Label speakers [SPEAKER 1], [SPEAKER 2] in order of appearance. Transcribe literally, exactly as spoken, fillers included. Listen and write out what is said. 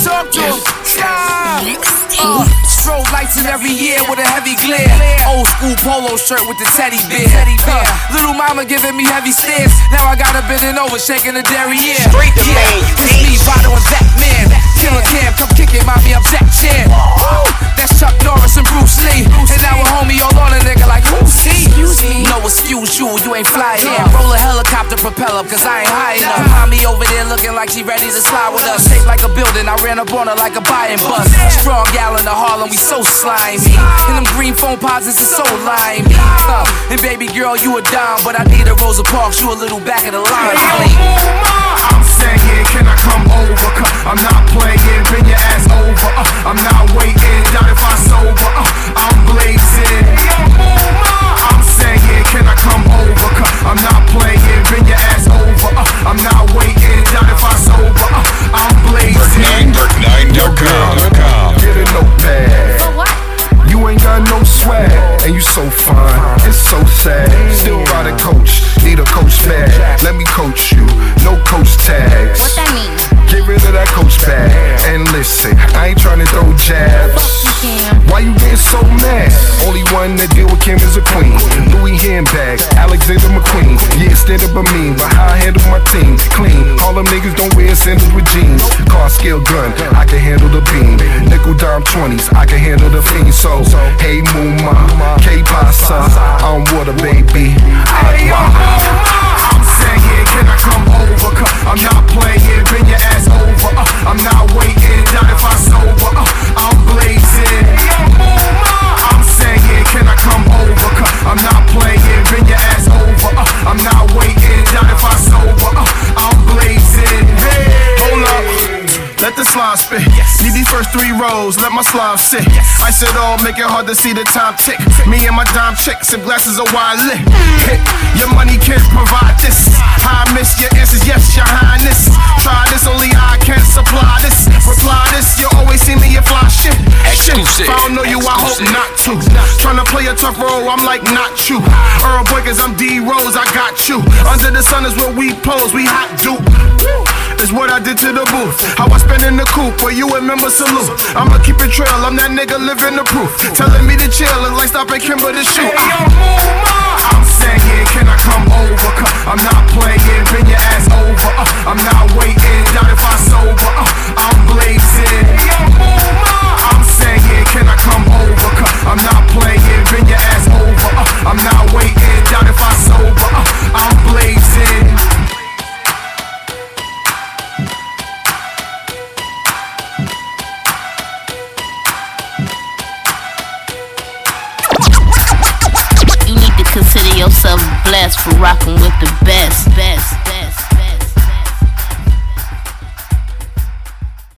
[SPEAKER 1] talk to him. Stop. Uh, strobe lights in every year with a heavy glare. Old school polo shirt with the teddy bear. Uh, little mama giving me heavy stares. Now I got her bending over, shaking the derriere.
[SPEAKER 2] Straight to
[SPEAKER 1] yeah,
[SPEAKER 2] man, you
[SPEAKER 1] this me, Vado and Batman. Killer Cam, come kick it, mommy, I'm Jack Chan. That's Chuck Norris and Bruce Lee. And now a homie all on a nigga like, who's he? No, excuse you, you ain't fly here. Roll a helicopter propeller, cause I ain't high enough. Mommy over there looking like she ready to slide with us. Shaped like a building, I ran up on her like a buying bus. Strong gal in the Harlem, we so slimy. And them green phone posits is so limey. Uh, and baby girl, you a dime, but I need a Rosa Parks, you a little back of the line.
[SPEAKER 3] I'm saying, can I come over? Cause I'm not playing, bring your ass over. Uh, I'm not waiting, doubt if I sober. Uh, I'm blazing. I'm saying, can I come over? Cause I'm not playing, bring your ass over. Uh, I'm not waiting, doubt if I sober. Uh, I'm blazing.
[SPEAKER 4] Dirt nine dot com.
[SPEAKER 3] Get a notepad.
[SPEAKER 5] For what?
[SPEAKER 3] You ain't got no swag, and you so fine, it's so sad. Still ride a coach, need a coach bag. Let me coach you, no coach tags.
[SPEAKER 5] What that mean?
[SPEAKER 3] Get rid of that coach bag, and listen, I ain't tryna throw jabs. Why you getting so mad? Only one that deal with Kim is a queen. Louis handbags, Alexander McQueen. Yeah, stand up a mean, but how I handle my team, clean. All them niggas don't wear sandals with jeans. Car scale gun, I can handle the beam. Nickel dime twenties, I can handle the fiend. So, hey Mooma, K-Pasa, I'm water baby. Agua. I'm saying, can I come over? Cause I'm not playing, bring your ass over. Uh, I'm not waiting, doubt if I sober. Uh, I'm blazing. I'm saying, can I come over? Cause I'm not playing, bring your ass over. Uh, I'm not waiting, doubt if I sober. Uh, I'm blazing. Hey, hold up. Let the slide spit. Yes. Need these first three rows, let my slide sit. Yes. I said all, make it hard to see the time tick. Me and my dime chick, some glasses of wine lit. Hit. Your money can't provide this. I miss your answers, yes, your highness. Try this, only I can supply this. Reply this, you always see me, you fly shit. Shit, if I don't know you, I hope not to. Tryna play a tough role, I'm like not you. Earl Boykers, I'm D Rose, I got you. Under the sun is where we pose, we hot dupe. Is what I did to the booth. How I spend in the coupe, where you remember salute. I'ma keep it trail, I'm that nigga living the proof. Telling me to chill, it's like stopping Kimber to shoot. I'm saying, can I come over? Cause I'm not playing, bring your ass over. Uh, I'm not waiting, doubt if I sober. Uh, I'm blazing. I'm saying, can I come over? Cause I'm not playing, bring your ass over. Uh, I'm not waiting, doubt if I sober. Uh, I'm blazing.
[SPEAKER 5] Consider yourself blessed for rocking with the best, best, best.